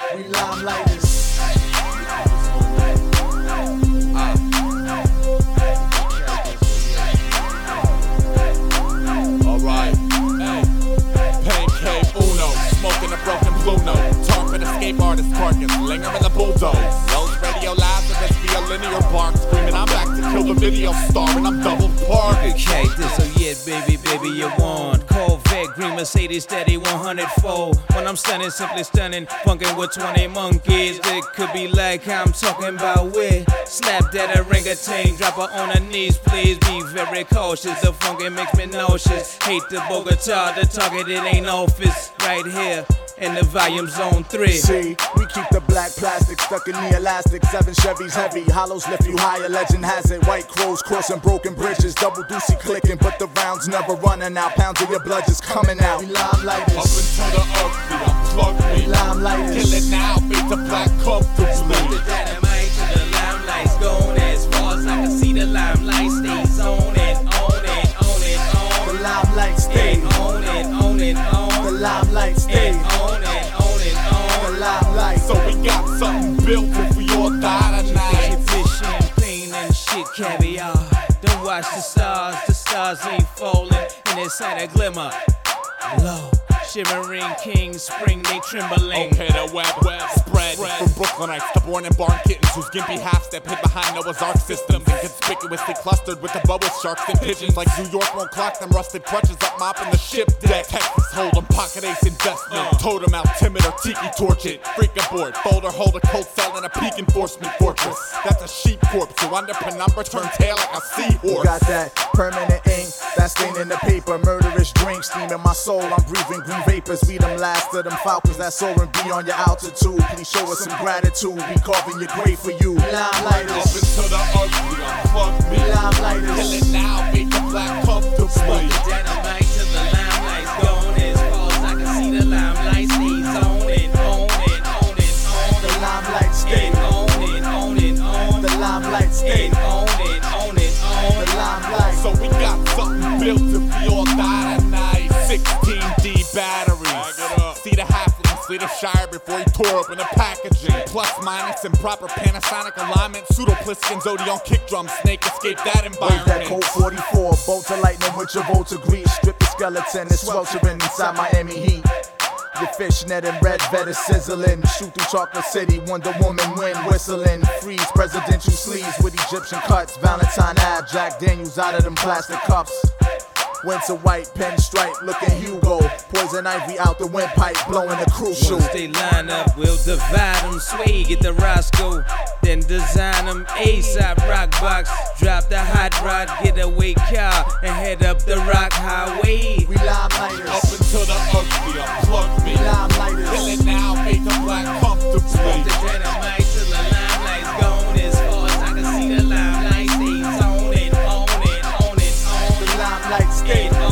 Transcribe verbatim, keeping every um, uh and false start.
We limelighters. Alright, hey. Pancake Uno, smoking a broken blue note. Tarping escape artist carcass, linger in the bulldoze. Rose radio Lazarus via linear bark, screaming I'm back to kill the video star, and I'm double parked. Okay, this oh yeah, baby, baby, you want Corvette, green Mercedes, steady one hundred fold. When I'm stunning, simply stunning, funkin' with twenty monkeys. It could be like I'm talking about with slap that orangutan, drop her on her knees, please be very cautious. The funkin' makes me nauseous. Hate the Bogota, the target, it ain't office. Right here in the volume zone three. See, we keep the black plastic stuck in the elastic. Seven Chevys heavy, hollows lift you higher. Legend has it, white crows crossing broken bridges. Double deucey clicking, but the rounds never running out. Pounds of your blood just coming out. We limelighters. Up into the earth, we unplug me. We limelighters. Kill it now, beat the black comfortably. Smoke the dynamite to the limelights, going as far as I can see the limelight. Stays on it, on it, on it, on. The limelight stay on it, on it, on. The limelight stay on it, on it, on. The limelight. So we got something built if we all die tonight. Fish, champagne and shit, caviar. Don't watch the stars, the stars ain't falling, and it's at a glimmer. Low, shimmering kings, spring they trembling. Okay, the web, web spread, spread. From Brooklynites to born and barn kittens whose gimpy half-step hid behind Noah's Ark systems and conspicuously clustered with the boa sharks and pigeons. Like New York won't clock them rusted crutches up mopping the ship deck. Texas Hold'em, pocket ace investment, uh. totem altimeter, tiki torch it, freak aboard, folder hold a cold cell in a peak enforcement fortress. That's a sheep corpse who under penumbra turn tail like a seahorse. Got that permanent ink, that stain in the paper, murderous drink steaming my soul. I'm breathing green vapors, we them last of them falcons that soar and be on your altitude. Please show us some gratitude, we carving your grave for you. Limelighters. Up into the earth, we unplug me. Limelighters. Kill it now, beat the black comfortably. Smoke the dynamite to the limelights, going as far as I can see the limelight. Stays on it, on it, on it, on. The limelight stay on it, on it, on. The limelight stay on it, on it, on. The limelight. So we got something built if we all die tonight. sixteen D batteries. See the halflings lead a Shire before he tore open the packaging. Plus minus and proper Panasonic alignment. Pseudo-Pliskin, Zodion kick drum, snake escape that environment. Wave that Colt forty-four, bolt of lightning with your volta grease. Strip the skeleton, it's sweltering inside Miami heat. Your fishnet and red Veta sizzling. Shoot through Chocolate City, Wonder Woman wind whistling. Freeze presidential sleeves with Egyptian cuts. Valentine Ave, Jack Daniels out of them plastic cups. Winter white pinstripe looking Hugo. Poison ivy out the windpipe blowing the crucial. Once they line up, we'll divide them. Sway, get the Roscoe, then design them. A-side rock box, drop the hot rod, get a weight car, and head up the rock highway. We limelighters. Up into the earth, we unplug me. We limelighters. Kill it now, make the black comfortably. Smoke the dynamite till the limelight's gone as far as I can see the limelight. Stays on it, on it, on it, on. The limelight stay on